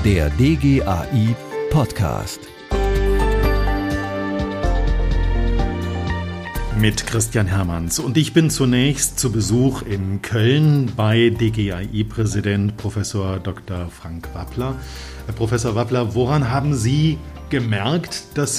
Der DGAI Podcast. Mit Christian Hermanns. Und ich bin zunächst zu Besuch in Köln bei DGAI-Präsident Professor Dr. Frank Wappler. Herr Professor Wappler, woran haben Sie gemerkt, dass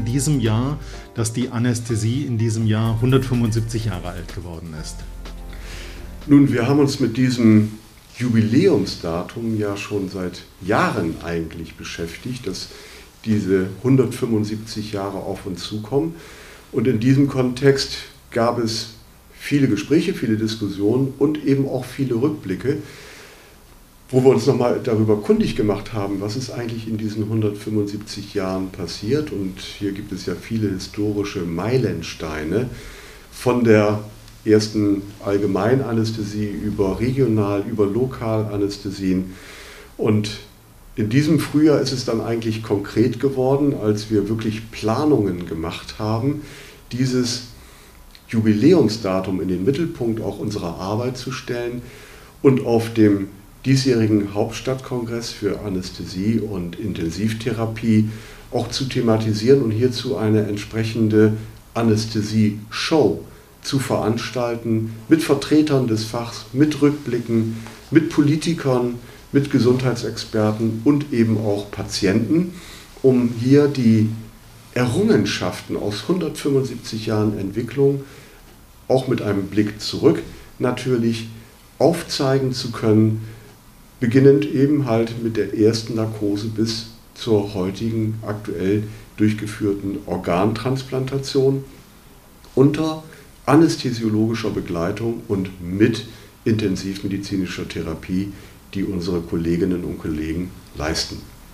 die Anästhesie in diesem Jahr 175 Jahre alt geworden ist? Nun, wir haben uns mit diesem Jubiläumsdatum ja schon seit Jahren eigentlich beschäftigt, dass diese 175 Jahre auf uns zukommen. Und in diesem Kontext gab es viele Gespräche, viele Diskussionen und eben auch viele Rückblicke, wo wir uns nochmal darüber kundig gemacht haben, was ist eigentlich in diesen 175 Jahren passiert. Und hier gibt es ja viele historische Meilensteine von der ersten Allgemeinanästhesie über Regional-, über Lokalanästhesien. Und in diesem Frühjahr ist es dann eigentlich konkret geworden, als wir wirklich Planungen gemacht haben, dieses Jubiläumsdatum in den Mittelpunkt auch unserer Arbeit zu stellen und auf dem diesjährigen Hauptstadtkongress für Anästhesie und Intensivtherapie auch zu thematisieren und hierzu eine entsprechende Anästhesie-Show zu veranstalten, mit Vertretern des Fachs, mit Rückblicken, mit Politikern, mit Gesundheitsexperten und eben auch Patienten, um hier die Errungenschaften aus 175 Jahren Entwicklung auch mit einem Blick zurück natürlich aufzeigen zu können, beginnend eben halt mit der ersten Narkose bis zur heutigen aktuell durchgeführten Organtransplantation unter anästhesiologischer Begleitung und mit intensivmedizinischer Therapie, die unsere Kolleginnen und Kollegen leisten.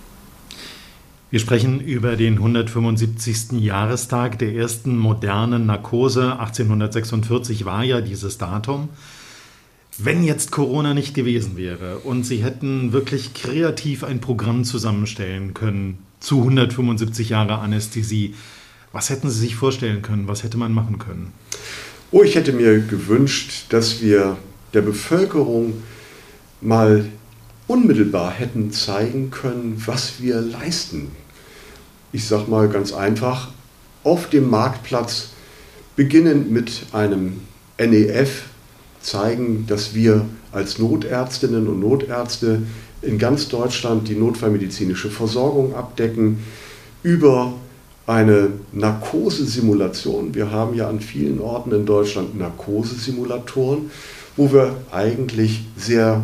Wir sprechen über den 175. Jahrestag der ersten modernen Narkose. 1846 war ja dieses Datum. Wenn jetzt Corona nicht gewesen wäre und Sie hätten wirklich kreativ ein Programm zusammenstellen können zu 175 Jahre Anästhesie, was hätten Sie sich vorstellen können? Was hätte man machen können? Oh, ich hätte mir gewünscht, dass wir der Bevölkerung mal unmittelbar hätten zeigen können, was wir leisten. Ich sage mal ganz einfach, auf dem Marktplatz, beginnend mit einem NEF, zeigen, dass wir als Notärztinnen und Notärzte in ganz Deutschland die notfallmedizinische Versorgung abdecken, über eine Narkosesimulation. Wir haben ja an vielen Orten in Deutschland Narkosesimulatoren, wo wir eigentlich sehr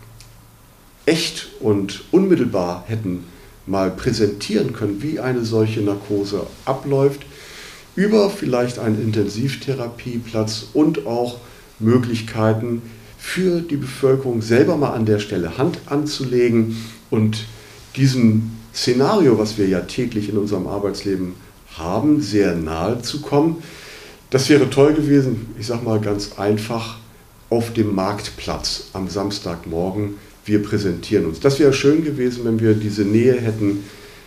echt und unmittelbar hätten mal präsentieren können, wie eine solche Narkose abläuft, über vielleicht einen Intensivtherapieplatz und auch Möglichkeiten für die Bevölkerung selber mal an der Stelle Hand anzulegen und diesem Szenario, was wir ja täglich in unserem Arbeitsleben haben, sehr nahe zu kommen. Das wäre toll gewesen, ich sage mal ganz einfach, auf dem Marktplatz am Samstagmorgen. Wir präsentieren uns. Das wäre schön gewesen, wenn wir diese Nähe hätten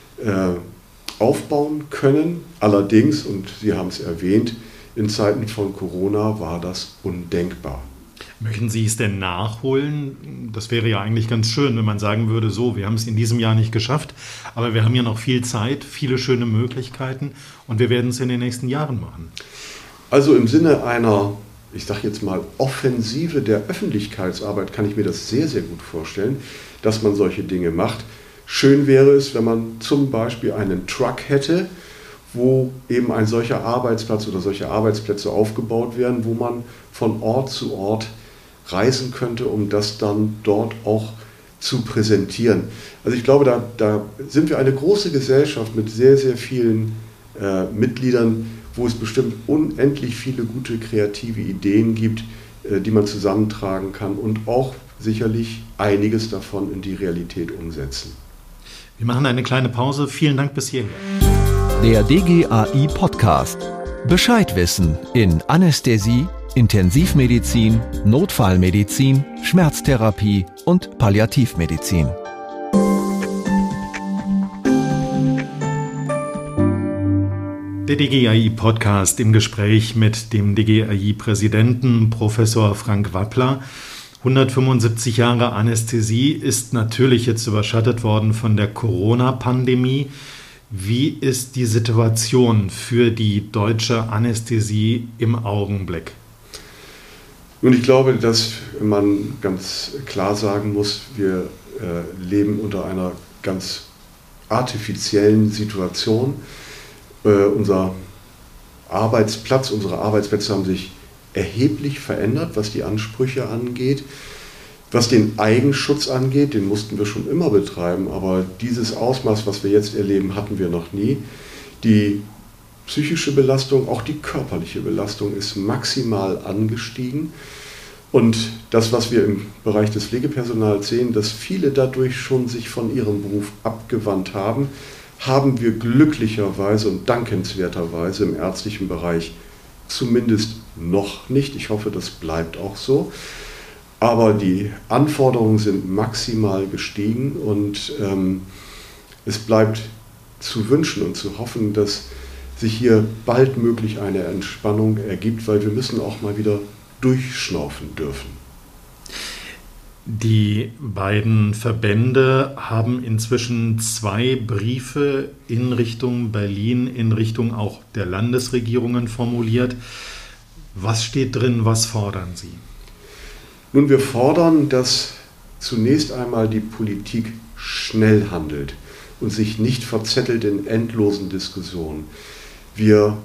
aufbauen können. Allerdings, und Sie haben es erwähnt, in Zeiten von Corona war das undenkbar. Möchten Sie es denn nachholen? Das wäre ja eigentlich ganz schön, wenn man sagen würde, so, wir haben es in diesem Jahr nicht geschafft, aber wir haben ja noch viel Zeit, viele schöne Möglichkeiten und wir werden es in den nächsten Jahren machen. Also im Sinne einer, ich sage jetzt mal, Offensive der Öffentlichkeitsarbeit kann ich mir das sehr, sehr gut vorstellen, dass man solche Dinge macht. Schön wäre es, wenn man zum Beispiel einen Truck hätte, wo eben ein solcher Arbeitsplatz oder solche Arbeitsplätze aufgebaut werden, wo man von Ort zu Ort reisen könnte, um das dann dort auch zu präsentieren. Also ich glaube, da sind wir eine große Gesellschaft mit sehr, sehr vielen Mitgliedern, wo es bestimmt unendlich viele gute kreative Ideen gibt, die man zusammentragen kann und auch sicherlich einiges davon in die Realität umsetzen. Wir machen eine kleine Pause. Vielen Dank bis hierher. Der DGAI Podcast. Bescheid wissen in Anästhesie, Intensivmedizin, Notfallmedizin, Schmerztherapie und Palliativmedizin. Der DGAI-Podcast im Gespräch mit dem DGAI-Präsidenten Professor Frank Wappler. 175 Jahre Anästhesie ist natürlich jetzt überschattet worden von der Corona-Pandemie. Wie ist die Situation für die deutsche Anästhesie im Augenblick? Nun, ich glaube, dass man ganz klar sagen muss, wir leben unter einer ganz artifiziellen Situation. Unser Arbeitsplatz, unsere Arbeitsplätze haben sich erheblich verändert, was die Ansprüche angeht. Was den Eigenschutz angeht, den mussten wir schon immer betreiben, aber dieses Ausmaß, was wir jetzt erleben, hatten wir noch nie. Die psychische Belastung, auch die körperliche Belastung ist maximal angestiegen. Und das, was wir im Bereich des Pflegepersonals sehen, dass viele dadurch schon sich von ihrem Beruf abgewandt haben, haben wir glücklicherweise und dankenswerterweise im ärztlichen Bereich zumindest noch nicht. Ich hoffe, das bleibt auch so. Aber die Anforderungen sind maximal gestiegen und es bleibt zu wünschen und zu hoffen, dass sich hier baldmöglich eine Entspannung ergibt, weil wir müssen auch mal wieder durchschnaufen dürfen. Die beiden Verbände haben inzwischen 2 Briefe in Richtung Berlin, in Richtung auch der Landesregierungen formuliert. Was steht drin, was fordern Sie? Nun, wir fordern, dass zunächst einmal die Politik schnell handelt und sich nicht verzettelt in endlosen Diskussionen. Wir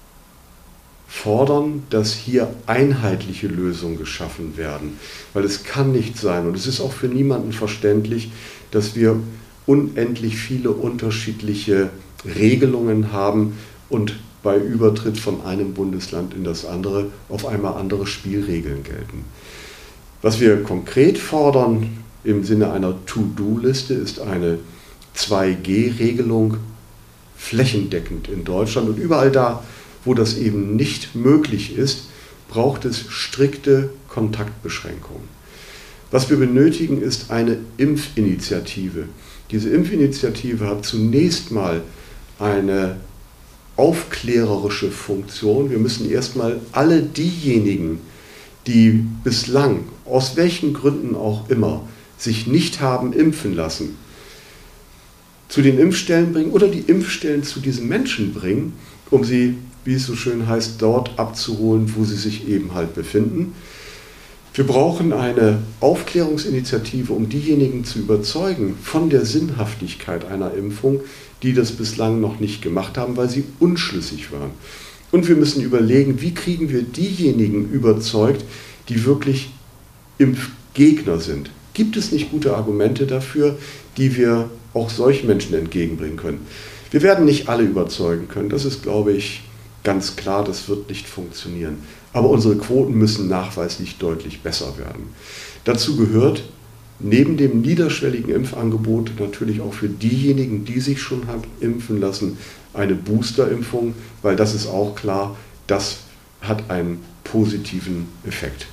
fordern, dass hier einheitliche Lösungen geschaffen werden, weil es kann nicht sein, und es ist auch für niemanden verständlich, dass wir unendlich viele unterschiedliche Regelungen haben und bei Übertritt von einem Bundesland in das andere auf einmal andere Spielregeln gelten. Was wir konkret fordern im Sinne einer To-Do-Liste ist eine 2G-Regelung flächendeckend in Deutschland und überall da, wo das eben nicht möglich ist, braucht es strikte Kontaktbeschränkungen. Was wir benötigen, ist eine Impfinitiative. Diese Impfinitiative hat zunächst mal eine aufklärerische Funktion. Wir müssen erstmal alle diejenigen, die bislang, aus welchen Gründen auch immer, sich nicht haben impfen lassen, zu den Impfstellen bringen oder die Impfstellen zu diesen Menschen bringen, um sie, wie es so schön heißt, dort abzuholen, wo sie sich eben halt befinden. Wir brauchen eine Aufklärungsinitiative, um diejenigen zu überzeugen von der Sinnhaftigkeit einer Impfung, die das bislang noch nicht gemacht haben, weil sie unschlüssig waren. Und wir müssen überlegen, wie kriegen wir diejenigen überzeugt, die wirklich Impfgegner sind. Gibt es nicht gute Argumente dafür, die wir auch solchen Menschen entgegenbringen können? Wir werden nicht alle überzeugen können, das ist, glaube ich, ganz klar, das wird nicht funktionieren. Aber unsere Quoten müssen nachweislich deutlich besser werden. Dazu gehört neben dem niederschwelligen Impfangebot natürlich auch für diejenigen, die sich schon haben impfen lassen, eine Boosterimpfung, weil das ist auch klar, das hat einen positiven Effekt.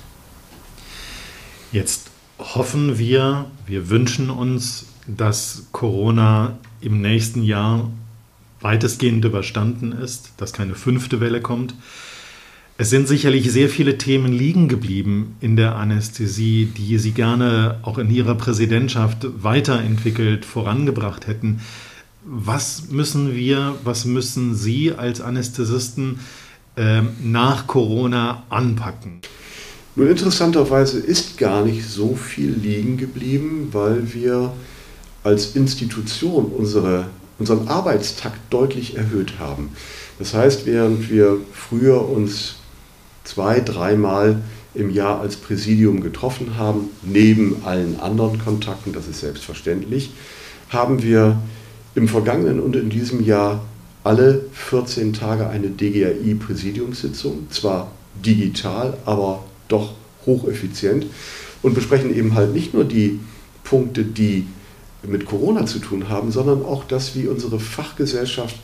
Jetzt hoffen wir wünschen uns, dass Corona im nächsten Jahr weitestgehend überstanden ist, dass keine 5. Welle kommt. Es sind sicherlich sehr viele Themen liegen geblieben in der Anästhesie, die Sie gerne auch in Ihrer Präsidentschaft weiterentwickelt, vorangebracht hätten. Was müssen Sie als Anästhesisten nach Corona anpacken? Nun, interessanterweise ist gar nicht so viel liegen geblieben, weil wir als Institution unseren Arbeitstakt deutlich erhöht haben. Das heißt, während wir früher uns 2-3 Mal im Jahr als Präsidium getroffen haben, neben allen anderen Kontakten, das ist selbstverständlich, haben wir im vergangenen und in diesem Jahr alle 14 Tage eine DGAI-Präsidiumssitzung, zwar digital, aber doch hocheffizient, und besprechen eben halt nicht nur die Punkte, die mit Corona zu tun haben, sondern auch das, wie unsere Fachgesellschaft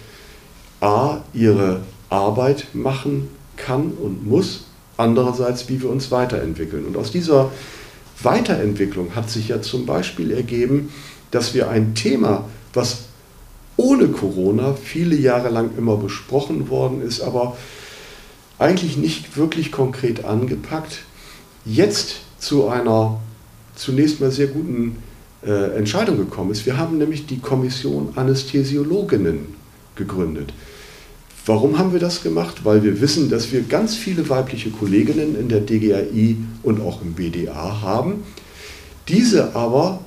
ihre Arbeit machen kann und muss, andererseits, wie wir uns weiterentwickeln. Und aus dieser Weiterentwicklung hat sich ja zum Beispiel ergeben, dass wir ein Thema, was ohne Corona viele Jahre lang immer besprochen worden ist, aber eigentlich nicht wirklich konkret angepackt, jetzt zu einer zunächst mal sehr guten Entscheidung gekommen ist. Wir haben nämlich die Kommission Anästhesiologinnen gegründet. Warum haben wir das gemacht? Weil wir wissen, dass wir ganz viele weibliche Kolleginnen in der DGAI und auch im BDA haben, diese aber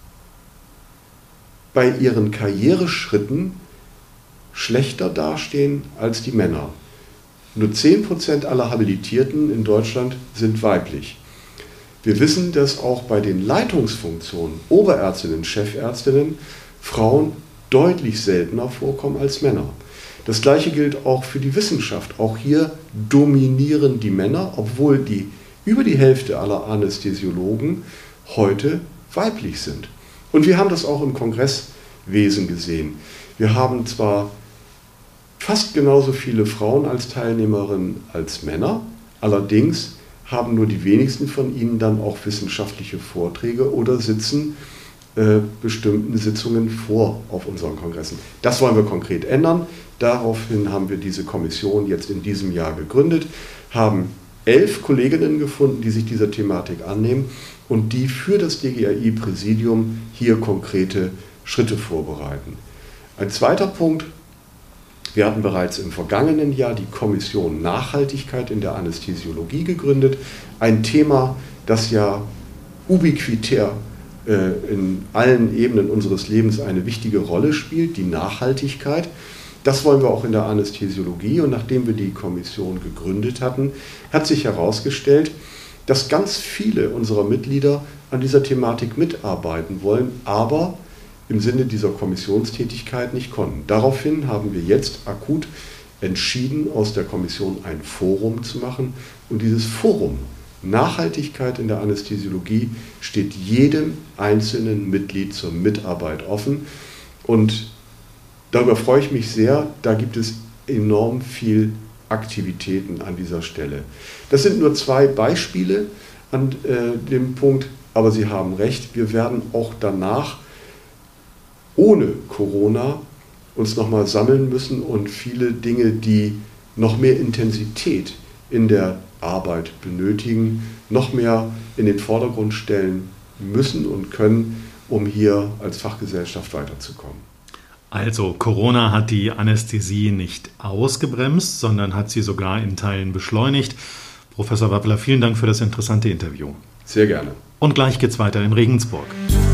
bei ihren Karriereschritten schlechter dastehen als die Männer. Nur 10% aller Habilitierten in Deutschland sind weiblich. Wir wissen, dass auch bei den Leitungsfunktionen, Oberärztinnen, Chefärztinnen, Frauen deutlich seltener vorkommen als Männer. Das Gleiche gilt auch für die Wissenschaft. Auch hier dominieren die Männer, obwohl über die Hälfte aller Anästhesiologen heute weiblich sind. Und wir haben das auch im Kongresswesen gesehen. Wir haben zwar fast genauso viele Frauen als Teilnehmerinnen als Männer, allerdings haben nur die wenigsten von ihnen dann auch wissenschaftliche Vorträge oder sitzen bestimmten Sitzungen vor auf unseren Kongressen. Das wollen wir konkret ändern. Daraufhin haben wir diese Kommission jetzt in diesem Jahr gegründet, haben 11 Kolleginnen gefunden, die sich dieser Thematik annehmen und die für das DGAI-Präsidium hier konkrete Schritte vorbereiten. Ein zweiter Punkt: Wir hatten bereits im vergangenen Jahr die Kommission Nachhaltigkeit in der Anästhesiologie gegründet. Ein Thema, das ja ubiquitär in allen Ebenen unseres Lebens eine wichtige Rolle spielt, die Nachhaltigkeit. Das wollen wir auch in der Anästhesiologie. Und nachdem wir die Kommission gegründet hatten, hat sich herausgestellt, dass ganz viele unserer Mitglieder an dieser Thematik mitarbeiten wollen, aber im Sinne dieser Kommissionstätigkeit nicht konnten. Daraufhin haben wir jetzt akut entschieden, aus der Kommission ein Forum zu machen. Und dieses Forum Nachhaltigkeit in der Anästhesiologie steht jedem einzelnen Mitglied zur Mitarbeit offen. Und darüber freue ich mich sehr. Da gibt es enorm viel Aktivitäten an dieser Stelle. Das sind nur 2 Beispiele an dem Punkt, aber Sie haben recht, wir werden auch danach ohne Corona uns nochmal sammeln müssen und viele Dinge, die noch mehr Intensität in der Arbeit benötigen, noch mehr in den Vordergrund stellen müssen und können, um hier als Fachgesellschaft weiterzukommen. Also Corona hat die Anästhesie nicht ausgebremst, sondern hat sie sogar in Teilen beschleunigt. Professor Wappler, vielen Dank für das interessante Interview. Sehr gerne. Und gleich geht's weiter in Regensburg.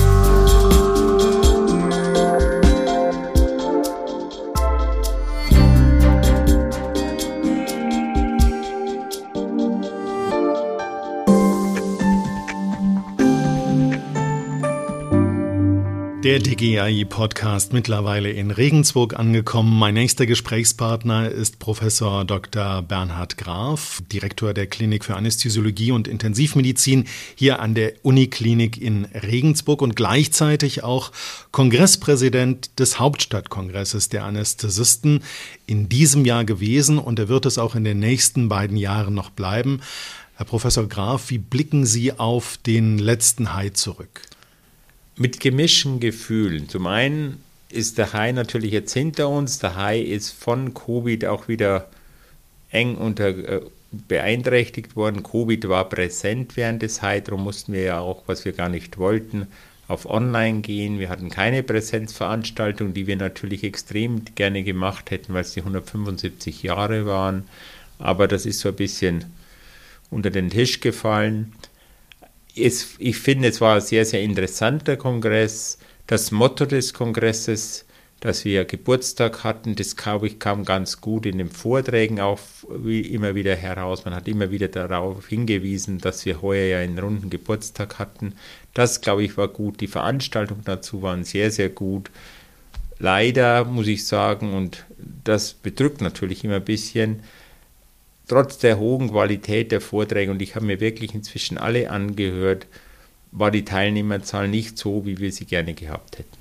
Der DGAI-Podcast mittlerweile in Regensburg angekommen. Mein nächster Gesprächspartner ist Professor Dr. Bernhard Graf, Direktor der Klinik für Anästhesiologie und Intensivmedizin hier an der Uniklinik in Regensburg und gleichzeitig auch Kongresspräsident des Hauptstadtkongresses der Anästhesisten in diesem Jahr gewesen, und er wird es auch in den nächsten beiden Jahren noch bleiben. Herr Professor Graf, wie blicken Sie auf den letzten Hai zurück? Mit gemischten Gefühlen. Zum einen ist der Hai natürlich jetzt hinter uns. Der Hai ist von Covid auch wieder eng beeinträchtigt worden. Covid war präsent während des Hai, darum mussten wir ja auch, was wir gar nicht wollten, auf Online gehen. Wir hatten keine Präsenzveranstaltung, die wir natürlich extrem gerne gemacht hätten, weil es die 175 Jahre waren. Aber das ist so ein bisschen unter den Tisch gefallen. Ich finde, es war ein sehr, sehr interessanter Kongress. Das Motto des Kongresses, dass wir Geburtstag hatten, das, glaube ich, kam ganz gut in den Vorträgen auch immer wieder heraus. Man hat immer wieder darauf hingewiesen, dass wir heuer ja einen runden Geburtstag hatten. Das, glaube ich, war gut. Die Veranstaltungen dazu waren sehr, sehr gut. Leider muss ich sagen, und das bedrückt natürlich immer ein bisschen, trotz der hohen Qualität der Vorträge, und ich habe mir wirklich inzwischen alle angehört, war die Teilnehmerzahl nicht so, wie wir sie gerne gehabt hätten.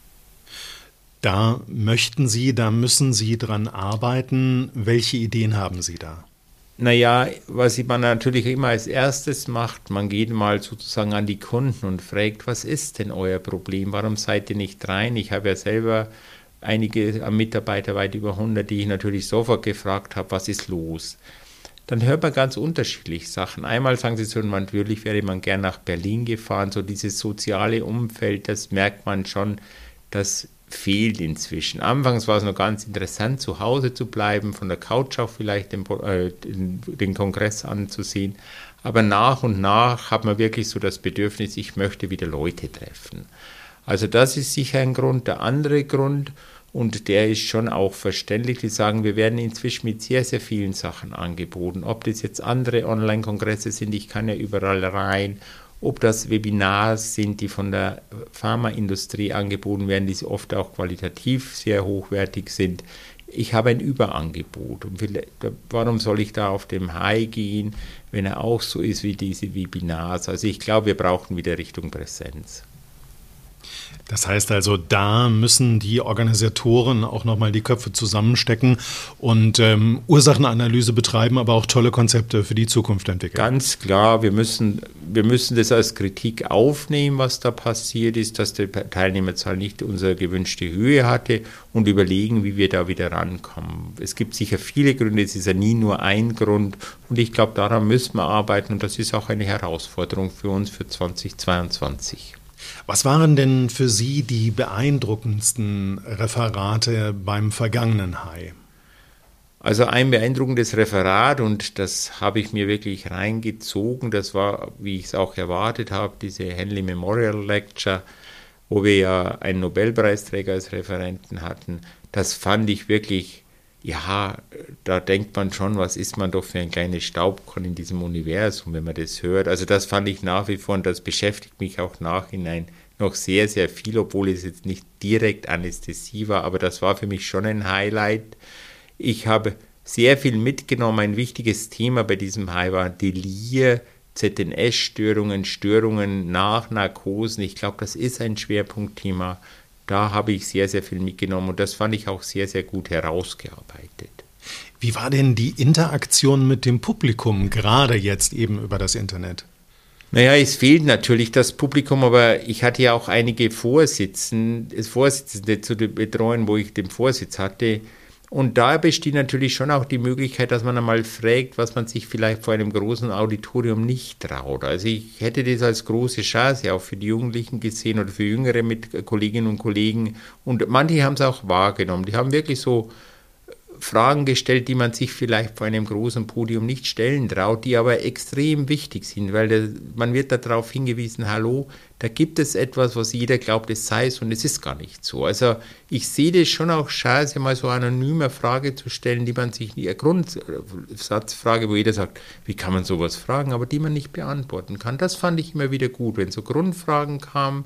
Da müssen Sie dran arbeiten. Welche Ideen haben Sie da? Naja, was man natürlich immer als erstes macht, man geht mal sozusagen an die Kunden und fragt, was ist denn euer Problem? Warum seid ihr nicht rein? Ich habe ja selber einige Mitarbeiter, weit über 100, die ich natürlich sofort gefragt habe, was ist los? dann hört man ganz unterschiedliche Sachen. Einmal sagen sie so, natürlich wäre man gern nach Berlin gefahren, so dieses soziale Umfeld, das merkt man schon, das fehlt inzwischen. Anfangs war es noch ganz interessant, zu Hause zu bleiben, von der Couch auch vielleicht den Kongress anzusehen, aber nach und nach hat man wirklich so das Bedürfnis, ich möchte wieder Leute treffen. Also das ist sicher ein Grund. Der andere Grund, und der ist schon auch verständlich, die sagen, wir werden inzwischen mit sehr, sehr vielen Sachen angeboten. Ob das jetzt andere Online-Kongresse sind, ich kann ja überall rein, ob das Webinars sind, die von der Pharmaindustrie angeboten werden, die oft auch qualitativ sehr hochwertig sind. Ich habe ein Überangebot. Und warum soll ich da auf dem High gehen, wenn er auch so ist wie diese Webinars? Also ich glaube, wir brauchen wieder Richtung Präsenz. Das heißt also, da müssen die Organisatoren auch nochmal die Köpfe zusammenstecken und Ursachenanalyse betreiben, aber auch tolle Konzepte für die Zukunft entwickeln. Ganz klar, wir müssen das als Kritik aufnehmen, was da passiert ist, dass die Teilnehmerzahl nicht unsere gewünschte Höhe hatte und überlegen, wie wir da wieder rankommen. Es gibt sicher viele Gründe, es ist ja nie nur ein Grund und ich glaube, daran müssen wir arbeiten und das ist auch eine Herausforderung für uns für 2022. Was waren denn für Sie die beeindruckendsten Referate beim vergangenen High? Also ein beeindruckendes Referat und das habe ich mir wirklich reingezogen. Das war, wie ich es auch erwartet habe, diese Henley Memorial Lecture, wo wir ja einen Nobelpreisträger als Referenten hatten. Das fand ich wirklich, ja, da denkt man schon, was ist man doch für ein kleines Staubkorn in diesem Universum, wenn man das hört. Also das fand ich nach wie vor und das beschäftigt mich auch nachhinein noch sehr, sehr viel, obwohl es jetzt nicht direkt Anästhesie war, aber das war für mich schon ein Highlight. Ich habe sehr viel mitgenommen. Ein wichtiges Thema bei diesem High war Delir, ZNS-Störungen, Störungen nach Narkosen. Ich glaube, das ist ein Schwerpunktthema. Da habe ich sehr, sehr viel mitgenommen und das fand ich auch sehr, sehr gut herausgearbeitet. Wie war denn die Interaktion mit dem Publikum, gerade jetzt eben über das Internet? Naja, es fehlt natürlich das Publikum, aber ich hatte ja auch einige Vorsitzende zu betreuen, wo ich den Vorsitz hatte. Und da besteht natürlich schon auch die Möglichkeit, dass man einmal fragt, was man sich vielleicht vor einem großen Auditorium nicht traut. Also ich hätte das als große Chance auch für die Jugendlichen gesehen oder für jüngere Kolleginnen und Kollegen. Und manche haben es auch wahrgenommen. Die haben wirklich so Fragen gestellt, die man sich vielleicht vor einem großen Podium nicht stellen traut, die aber extrem wichtig sind, weil man wird darauf hingewiesen, hallo, da gibt es etwas, was jeder glaubt, es sei es und es ist gar nicht so. Also ich sehe das schon auch scheiße, mal so eine anonyme Frage zu stellen, die man sich nie, eine Grundsatzfrage, wo jeder sagt, wie kann man sowas fragen, aber die man nicht beantworten kann. Das fand ich immer wieder gut, wenn so Grundfragen kamen,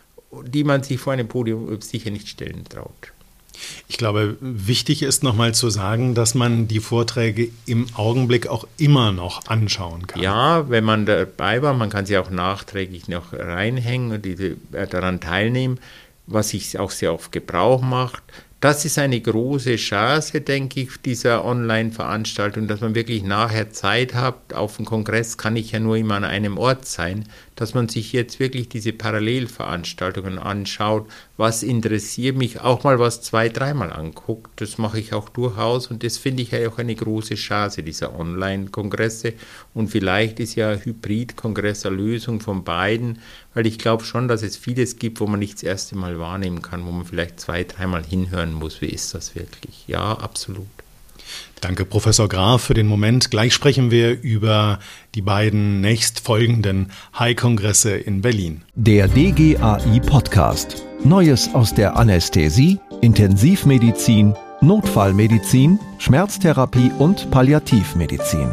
die man sich vor einem Podium sicher nicht stellen traut. Ich glaube, wichtig ist nochmal zu sagen, dass man die Vorträge im Augenblick auch immer noch anschauen kann. Ja, wenn man dabei war, man kann sie auch nachträglich noch reinhängen und daran teilnehmen, was ich auch sehr oft Gebrauch macht. Das ist eine große Chance, denke ich, dieser Online-Veranstaltung, dass man wirklich nachher Zeit hat. Auf dem Kongress kann ich ja nur immer an einem Ort sein, dass man sich jetzt wirklich diese Parallelveranstaltungen anschaut. Was interessiert mich, auch mal was 2-3 Mal anguckt. Das mache ich auch durchaus und das finde ich ja auch eine große Chance dieser Online-Kongresse. Und vielleicht ist ja Hybrid-Kongress eine Lösung von beiden, weil ich glaube schon, dass es vieles gibt, wo man nicht das erste Mal wahrnehmen kann, wo man vielleicht 2-3 Mal hinhören muss. Wie ist das wirklich? Ja, absolut. Danke, Professor Graf, für den Moment. Gleich sprechen wir über die beiden nächstfolgenden High-Kongresse in Berlin. Der DGAI-Podcast. Neues aus der Anästhesie, Intensivmedizin, Notfallmedizin, Schmerztherapie und Palliativmedizin.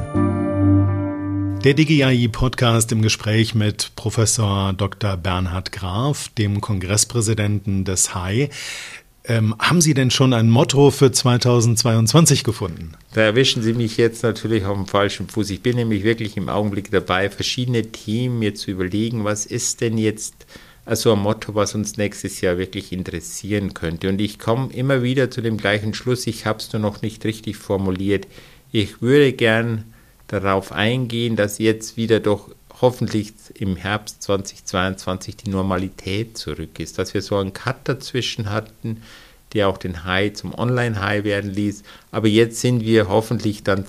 Der DGAI-Podcast im Gespräch mit Professor Dr. Bernhard Graf, dem Kongresspräsidenten des HAI. Haben Sie denn schon ein Motto für 2022 gefunden? Da erwischen Sie mich jetzt natürlich auf dem falschen Fuß. Ich bin nämlich wirklich im Augenblick dabei, verschiedene Themen mir zu überlegen, was ist denn jetzt also ein Motto, was uns nächstes Jahr wirklich interessieren könnte. Und ich komme immer wieder zu dem gleichen Schluss, ich habe es nur noch nicht richtig formuliert. Ich würde gern darauf eingehen, dass jetzt wieder doch hoffentlich im Herbst 2022 die Normalität zurück ist, dass wir so einen Cut dazwischen hatten. der auch den Hai zum Online-Hai werden ließ. Aber jetzt sind wir hoffentlich dann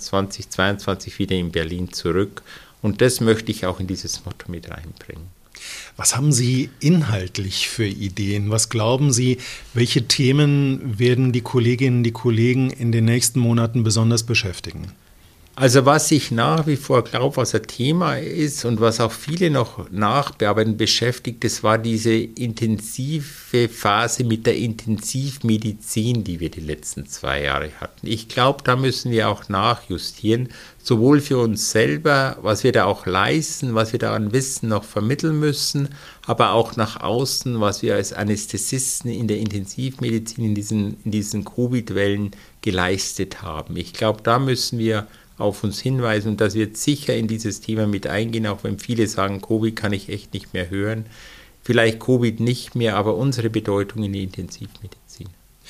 2022 wieder in Berlin zurück. Und das möchte ich auch in dieses Motto mit reinbringen. Was haben Sie inhaltlich für Ideen? Was glauben Sie, welche Themen werden die Kolleginnen, die Kollegen in den nächsten Monaten besonders beschäftigen? Also was ich nach wie vor glaube, was ein Thema ist und was auch viele noch nachbearbeiten beschäftigt, das war diese intensive Phase mit der Intensivmedizin, die wir die letzten 2 Jahre hatten. Ich glaube, da müssen wir auch nachjustieren, sowohl für uns selber, was wir da auch leisten, was wir da an Wissen noch vermitteln müssen, aber auch nach außen, was wir als Anästhesisten in der Intensivmedizin in diesen Covid-Wellen geleistet haben. Ich glaube, da müssen wir auf uns hinweisen und das wird sicher in dieses Thema mit eingehen, auch wenn viele sagen, Covid kann ich echt nicht mehr hören. Vielleicht Covid nicht mehr, aber unsere Bedeutung in der Intensivmedizin.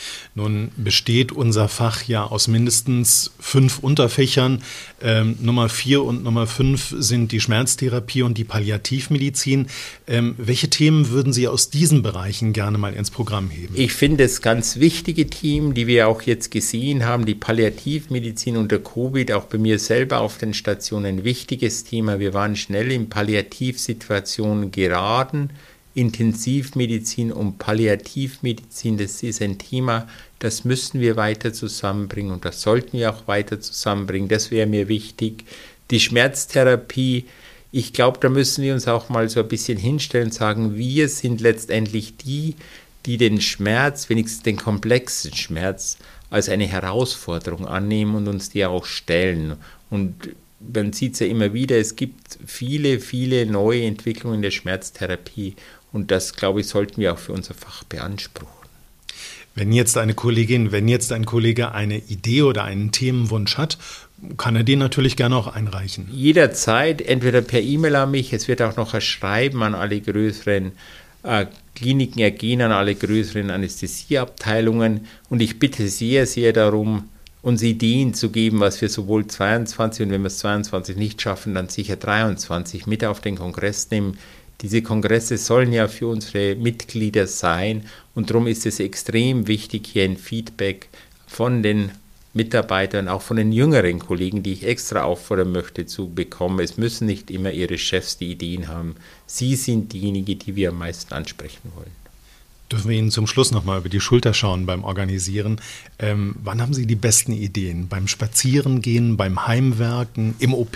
Nun besteht unser Fach ja aus mindestens 5 Unterfächern. Nummer 4 und Nummer 5 sind die Schmerztherapie und die Palliativmedizin. Welche Themen würden Sie aus diesen Bereichen gerne mal ins Programm heben? Ich finde es ganz wichtige Themen, die wir auch jetzt gesehen haben, die Palliativmedizin unter Covid, auch bei mir selber auf den Stationen ein wichtiges Thema. Wir waren schnell in Palliativsituationen geraten. Intensivmedizin und Palliativmedizin, das ist ein Thema, das müssen wir weiter zusammenbringen und das sollten wir auch weiter zusammenbringen. Das wäre mir wichtig. Die Schmerztherapie, ich glaube, da müssen wir uns auch mal so ein bisschen hinstellen und sagen, wir sind letztendlich die den Schmerz, wenigstens den komplexen Schmerz, als eine Herausforderung annehmen und uns die auch stellen. Und man sieht es ja immer wieder, es gibt viele, viele neue Entwicklungen in der Schmerztherapie und das, glaube ich, sollten wir auch für unser Fach beanspruchen. Wenn jetzt eine Kollegin, wenn jetzt ein Kollege eine Idee oder einen Themenwunsch hat, kann er den natürlich gerne auch einreichen. Jederzeit, entweder per E-Mail an mich, es wird auch noch ein Schreiben an alle größeren Kliniken ergehen, an alle größeren Anästhesieabteilungen und ich bitte sehr, sehr darum, uns Ideen zu geben, was wir sowohl 22 und wenn wir es 22 nicht schaffen, dann sicher 23 mit auf den Kongress nehmen. Diese Kongresse sollen ja für unsere Mitglieder sein und darum ist es extrem wichtig, hier ein Feedback von den Mitarbeitern, auch von den jüngeren Kollegen, die ich extra auffordern möchte, zu bekommen. Es müssen nicht immer ihre Chefs die Ideen haben. Sie sind diejenigen, die wir am meisten ansprechen wollen. Dürfen wir Ihnen zum Schluss noch mal über die Schulter schauen beim Organisieren. Wann haben Sie die besten Ideen? Beim Spazierengehen, beim Heimwerken, im OP?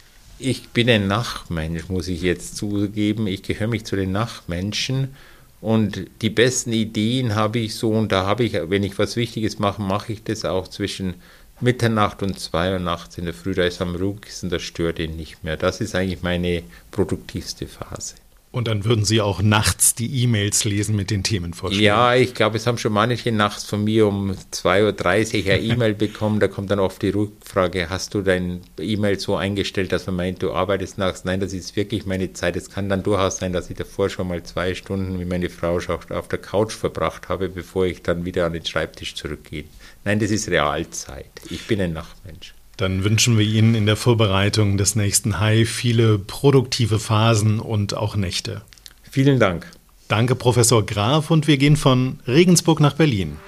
Ich bin ein Nachtmensch, muss ich jetzt zugeben. Ich gehöre mich zu den Nachtmenschen und die besten Ideen habe ich so und da habe ich, wenn ich was Wichtiges mache, mache ich das auch zwischen Mitternacht und 2 Uhr nachts in der Früh. Da ist am ruhigsten, das stört ihn nicht mehr. Das ist eigentlich meine produktivste Phase. Und dann würden Sie auch nachts die E-Mails lesen mit den Themenvorschlägen? Ja, ich glaube, es haben schon manche nachts von mir um 2.30 Uhr eine E-Mail bekommen. Da kommt dann oft die Rückfrage, hast du dein E-Mail so eingestellt, dass man meint, du arbeitest nachts? Nein, das ist wirklich meine Zeit. Es kann dann durchaus sein, dass ich davor schon mal 2 Stunden, wie meine Frau schaut, auf der Couch verbracht habe, bevor ich dann wieder an den Schreibtisch zurückgehe. Nein, das ist Realzeit. Ich bin ein Nachtmensch. Dann wünschen wir Ihnen in der Vorbereitung des nächsten Hai viele produktive Phasen und auch Nächte. Vielen Dank. Danke, Professor Graf, und wir gehen von Regensburg nach Berlin.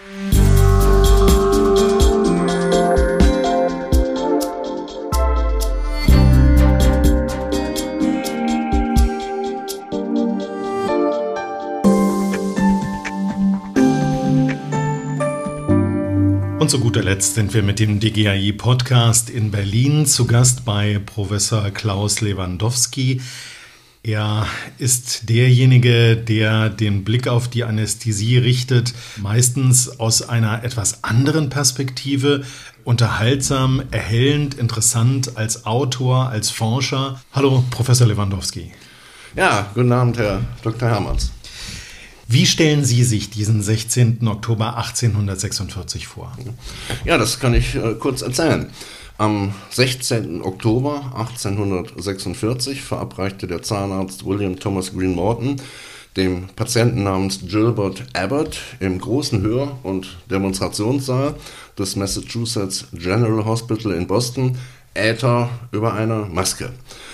Und zu guter Letzt sind wir mit dem DGAI-Podcast in Berlin zu Gast bei Professor Klaus Lewandowski. Er ist derjenige, der den Blick auf die Anästhesie richtet, meistens aus einer etwas anderen Perspektive, unterhaltsam, erhellend, interessant als Autor, als Forscher. Hallo, Professor Lewandowski. Ja, guten Abend, Herr Dr. Hermanns. Wie stellen Sie sich diesen 16. Oktober 1846 vor? Ja, das kann ich kurz erzählen. Am 16. Oktober 1846 verabreichte der Zahnarzt William Thomas Green Morton dem Patienten namens Gilbert Abbott im großen Hör- und Demonstrationssaal des Massachusetts General Hospital in Boston Äther über eine Maske.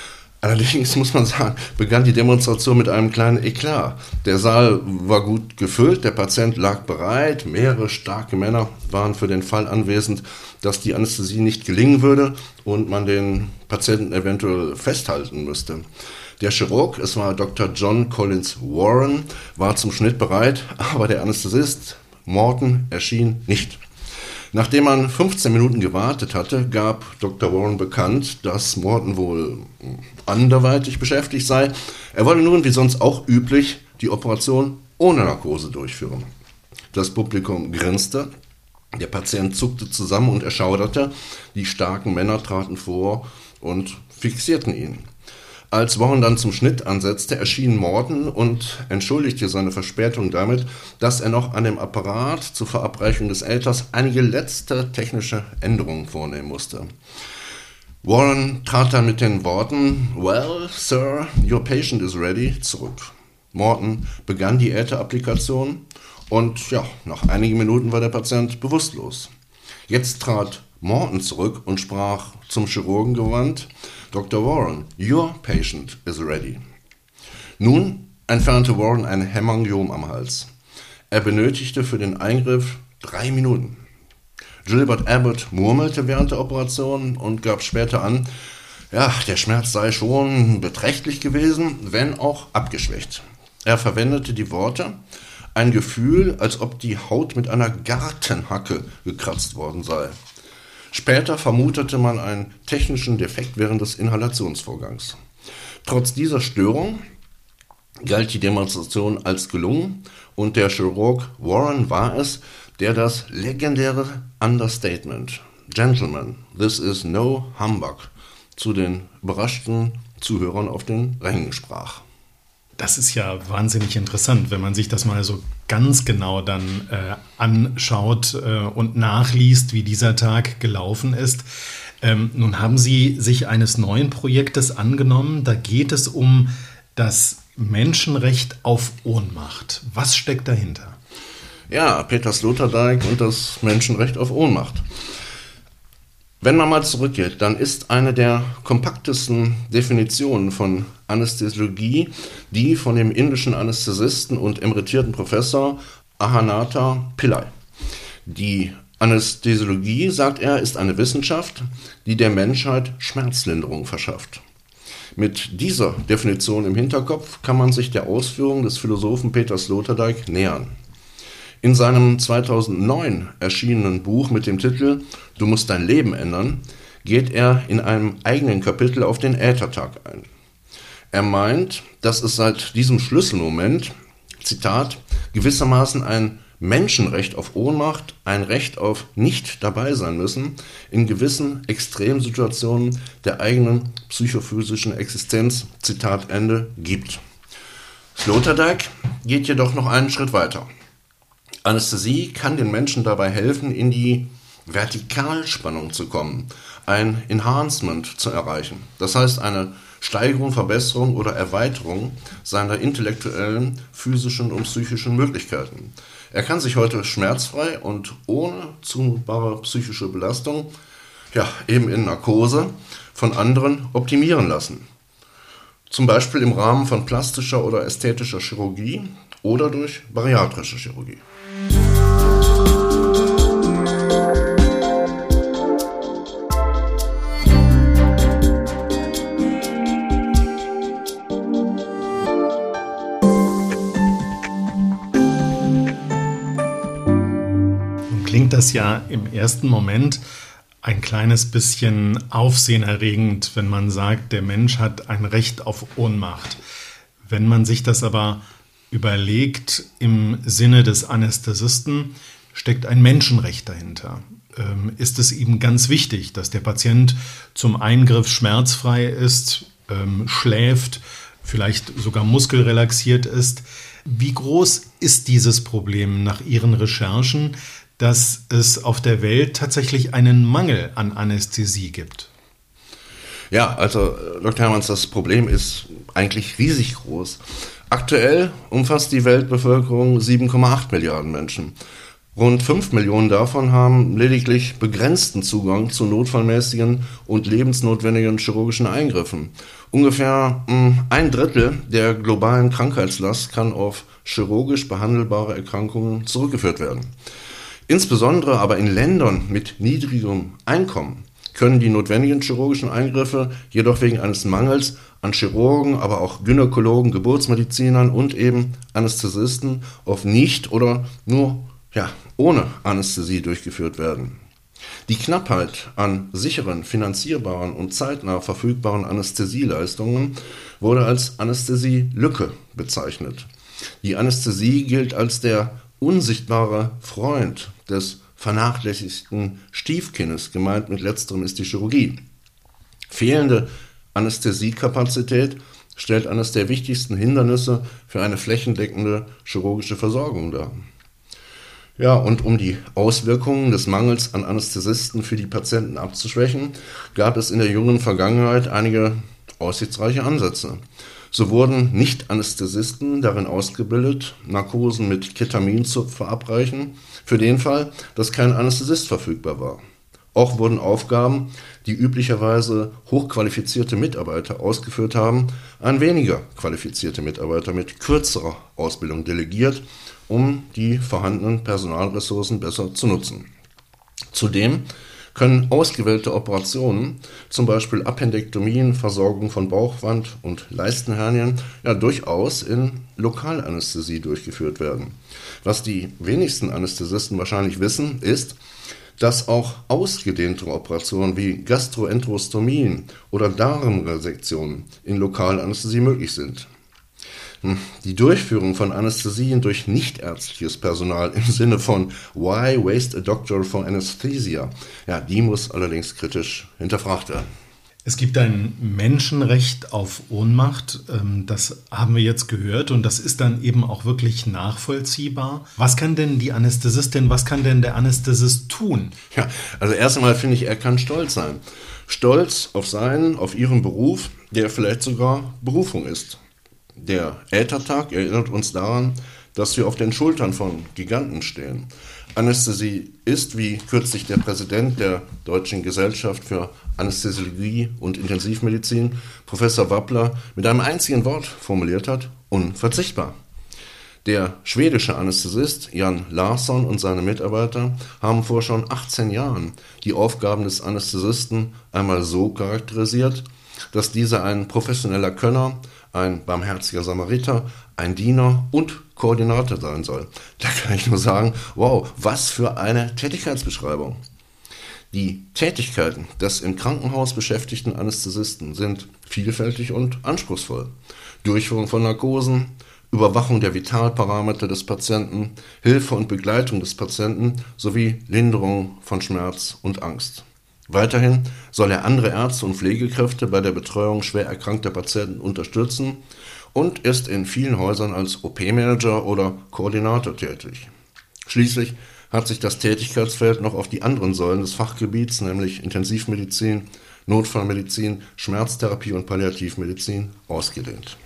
Allerdings muss man sagen, begann die Demonstration mit einem kleinen Eklat. Der Saal war gut gefüllt, der Patient lag bereit, mehrere starke Männer waren für den Fall anwesend, dass die Anästhesie nicht gelingen würde und man den Patienten eventuell festhalten müsste. Der Chirurg, es war Dr. John Collins Warren, war zum Schnitt bereit, aber der Anästhesist Morton erschien nicht. Nachdem man 15 Minuten gewartet hatte, gab Dr. Warren bekannt, dass Morton wohl anderweitig beschäftigt sei. Er wolle nun, wie sonst auch üblich, die Operation ohne Narkose durchführen. Das Publikum grinste, der Patient zuckte zusammen und erschauderte. Die starken Männer traten vor und fixierten ihn. Als Warren dann zum Schnitt ansetzte, erschien Morton und entschuldigte seine Verspätung damit, dass er noch an dem Apparat zur Verabreichung des Äthers einige letzte technische Änderungen vornehmen musste. Warren trat dann mit den Worten "Well, Sir, your patient is ready" zurück. Morton begann die Ätherapplikation und nach einigen Minuten war der Patient bewusstlos. Jetzt trat Morton zurück und sprach zum Chirurgen gewandt: "Dr. Warren, your patient is ready." Nun entfernte Warren ein Hämangiom am Hals. Er benötigte für den Eingriff 3 Minuten. Gilbert Abbott murmelte während der Operation und gab später an, der Schmerz sei schon beträchtlich gewesen, wenn auch abgeschwächt. Er verwendete die Worte: "Ein Gefühl, als ob die Haut mit einer Gartenhacke gekratzt worden sei." Später vermutete man einen technischen Defekt während des Inhalationsvorgangs. Trotz dieser Störung galt die Demonstration als gelungen und der Chirurg Warren war es, der das legendäre Understatement "Gentlemen, this is no humbug" zu den überraschten Zuhörern auf den Rängen sprach. Das ist ja wahnsinnig interessant, wenn man sich das mal so ganz genau dann anschaut und nachliest, wie dieser Tag gelaufen ist. Nun haben Sie sich eines neuen Projektes angenommen. Da geht es um das Menschenrecht auf Ohnmacht. Was steckt dahinter? Ja, Peter Sloterdijk und das Menschenrecht auf Ohnmacht. Wenn man mal zurückgeht, dann ist eine der kompaktesten Definitionen von Anästhesiologie die von dem indischen Anästhesisten und emeritierten Professor Ahanatha Pillai. Die Anästhesiologie, sagt er, ist eine Wissenschaft, die der Menschheit Schmerzlinderung verschafft. Mit dieser Definition im Hinterkopf kann man sich der Ausführung des Philosophen Peter Sloterdijk nähern. In seinem 2009 erschienenen Buch mit dem Titel "Du musst dein Leben ändern" geht er in einem eigenen Kapitel auf den Äthertag ein. Er meint, dass es seit diesem Schlüsselmoment, Zitat, gewissermaßen ein Menschenrecht auf Ohnmacht, ein Recht auf nicht dabei sein müssen, in gewissen Extremsituationen der eigenen psychophysischen Existenz, Zitat Ende, gibt. Sloterdijk geht jedoch noch einen Schritt weiter. Anästhesie kann den Menschen dabei helfen, in die Vertikalspannung zu kommen, ein Enhancement zu erreichen. Das heißt, eine Steigerung, Verbesserung oder Erweiterung seiner intellektuellen, physischen und psychischen Möglichkeiten. Er kann sich heute schmerzfrei und ohne zumutbare psychische Belastung, eben in Narkose, von anderen optimieren lassen. Zum Beispiel im Rahmen von plastischer oder ästhetischer Chirurgie oder durch bariatrische Chirurgie. Klingt das ja im ersten Moment ein kleines bisschen aufsehenerregend, wenn man sagt, der Mensch hat ein Recht auf Ohnmacht. Wenn man sich das aber überlegt, im Sinne des Anästhesisten steckt ein Menschenrecht dahinter. Ist es ihm ganz wichtig, dass der Patient zum Eingriff schmerzfrei ist, schläft, vielleicht sogar muskelrelaxiert ist. Wie groß ist dieses Problem nach Ihren Recherchen, dass es auf der Welt tatsächlich einen Mangel an Anästhesie gibt? Ja, also Dr. Hermanns, das Problem ist eigentlich riesig groß. Aktuell umfasst die Weltbevölkerung 7,8 Milliarden Menschen. Rund 5 Millionen davon haben lediglich begrenzten Zugang zu notfallmäßigen und lebensnotwendigen chirurgischen Eingriffen. Ungefähr 1/3 der globalen Krankheitslast kann auf chirurgisch behandelbare Erkrankungen zurückgeführt werden. Insbesondere aber in Ländern mit niedrigem Einkommen können die notwendigen chirurgischen Eingriffe jedoch wegen eines Mangels an Chirurgen, aber auch Gynäkologen, Geburtsmedizinern und eben Anästhesisten oft nicht oder nur ohne Anästhesie durchgeführt werden. Die Knappheit an sicheren, finanzierbaren und zeitnah verfügbaren Anästhesieleistungen wurde als Anästhesielücke bezeichnet. Die Anästhesie gilt als der unsichtbare Freund des vernachlässigten Stiefkindes, gemeint mit letzterem ist die Chirurgie. Fehlende Anästhesiekapazität stellt eines der wichtigsten Hindernisse für eine flächendeckende chirurgische Versorgung dar. Ja, und um die Auswirkungen des Mangels an Anästhesisten für die Patienten abzuschwächen, gab es in der jüngeren Vergangenheit einige aussichtsreiche Ansätze. So wurden Nicht-Anästhesisten darin ausgebildet, Narkosen mit Ketamin zu verabreichen, für den Fall, dass kein Anästhesist verfügbar war. Auch wurden Aufgaben, die üblicherweise hochqualifizierte Mitarbeiter ausgeführt haben, an weniger qualifizierte Mitarbeiter mit kürzerer Ausbildung delegiert, um die vorhandenen Personalressourcen besser zu nutzen. Zudem können ausgewählte Operationen, zum Beispiel Appendektomien, Versorgung von Bauchwand- und Leistenhernien, durchaus in Lokalanästhesie durchgeführt werden. Was die wenigsten Anästhesisten wahrscheinlich wissen, ist, dass auch ausgedehnte Operationen wie Gastroenterostomien oder Darmresektionen in Lokalanästhesie möglich sind. Die Durchführung von Anästhesien durch nichtärztliches Personal im Sinne von Why waste a doctor for anesthesia? Die muss allerdings kritisch hinterfragt werden. Es gibt ein Menschenrecht auf Ohnmacht, das haben wir jetzt gehört und das ist dann eben auch wirklich nachvollziehbar. Was kann denn die Anästhesistin, was kann denn der Anästhesist tun? Also erst einmal finde ich, er kann stolz sein. Stolz auf ihren Beruf, der vielleicht sogar Berufung ist. Der Äthertag erinnert uns daran, dass wir auf den Schultern von Giganten stehen. Anästhesie ist, wie kürzlich der Präsident der Deutschen Gesellschaft für Anästhesiologie und Intensivmedizin, Professor Wappler, mit einem einzigen Wort formuliert hat, unverzichtbar. Der schwedische Anästhesist Jan Larsson und seine Mitarbeiter haben vor schon 18 Jahren die Aufgaben des Anästhesisten einmal so charakterisiert, dass dieser ein professioneller Könner, ein barmherziger Samariter, ein Diener und Koordinator sein soll. Da kann ich nur sagen, wow, was für eine Tätigkeitsbeschreibung. Die Tätigkeiten des im Krankenhaus beschäftigten Anästhesisten sind vielfältig und anspruchsvoll. Durchführung von Narkosen, Überwachung der Vitalparameter des Patienten, Hilfe und Begleitung des Patienten sowie Linderung von Schmerz und Angst. Weiterhin soll er andere Ärzte und Pflegekräfte bei der Betreuung schwer erkrankter Patienten unterstützen und ist in vielen Häusern als OP-Manager oder Koordinator tätig. Schließlich hat sich das Tätigkeitsfeld noch auf die anderen Säulen des Fachgebiets, nämlich Intensivmedizin, Notfallmedizin, Schmerztherapie und Palliativmedizin, ausgedehnt.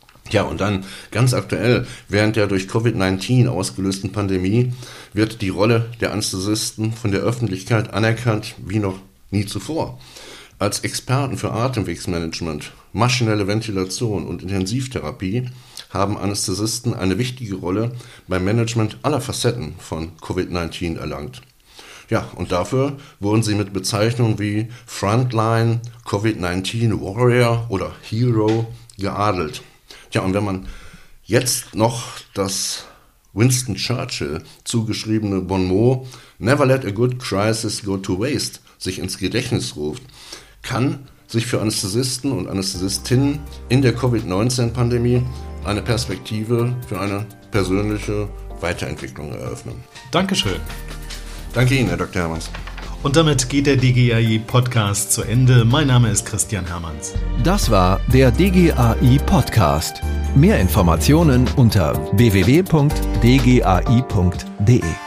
Und dann ganz aktuell, während der durch Covid-19 ausgelösten Pandemie, wird die Rolle der Anästhesisten von der Öffentlichkeit anerkannt wie noch nie zuvor. Als Experten für Atemwegsmanagement, maschinelle Ventilation und Intensivtherapie haben Anästhesisten eine wichtige Rolle beim Management aller Facetten von Covid-19 erlangt. Und dafür wurden sie mit Bezeichnungen wie Frontline, Covid-19 Warrior oder Hero geadelt. Und wenn man jetzt noch das Winston Churchill zugeschriebene Bonmot Never let a good crisis go to waste sich ins Gedächtnis ruft, kann sich für Anästhesisten und Anästhesistinnen in der Covid-19-Pandemie eine Perspektive für eine persönliche Weiterentwicklung eröffnen. Dankeschön. Danke Ihnen, Herr Dr. Hermanns. Und damit geht der DGAI-Podcast zu Ende. Mein Name ist Christian Hermanns. Das war der DGAI-Podcast. Mehr Informationen unter www.dgai.de.